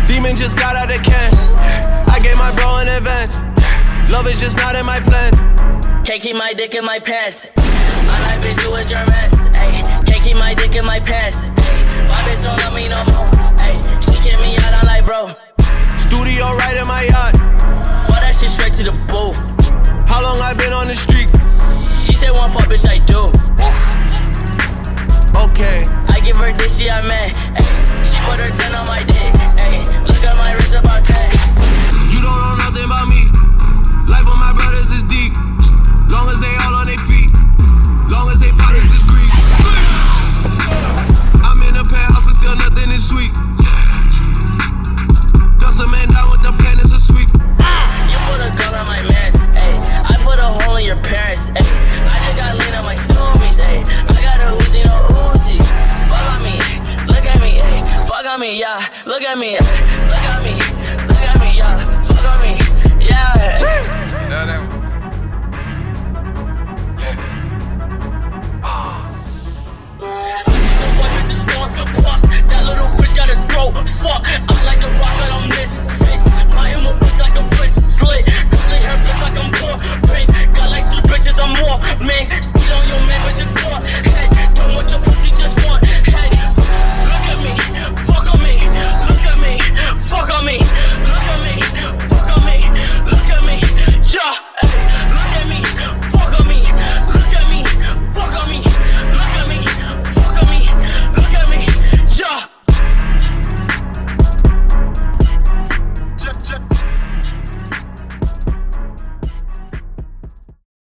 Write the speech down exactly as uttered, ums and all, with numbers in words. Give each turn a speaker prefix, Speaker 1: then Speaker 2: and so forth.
Speaker 1: Demon just got out of can. I gave my bro in advance. Love is just not in my plans.
Speaker 2: Can't keep my dick in my pants. My life bitch, you was your mess. Ay, can't keep my dick in my pants. Ay, my bitch don't love me no more. Ay, she kick me out, I'm like, bro.
Speaker 1: Studio right in my yacht.
Speaker 2: Boy, that shit straight to the booth.
Speaker 1: How long I been on the street?
Speaker 2: She said one fuck, bitch, I do.
Speaker 1: Okay.
Speaker 2: I give her this, she a man. Ay, she put her ten on my dick. Ay, look at my wrist about ten.
Speaker 1: You don't know nothing about me. Life of my brothers is deep. Long as they all on their feet. Long as they pockets is green. I'm in a penthouse, but still nothing is sweet. Dust a man down with the pen, it's a sweep.
Speaker 2: You put a gun on my mans, ayy. I put a hole in your parents, ayy. I just got lean on my zoomies, ayy. I got a Uzi, no Uzi. Fuck on me, look at me, ayy. Fuck on me, yeah. Look at me, look at me, look at me, yeah. Fuck on me, yeah.
Speaker 3: No, no.
Speaker 2: That little bitch gotta grow, fuck.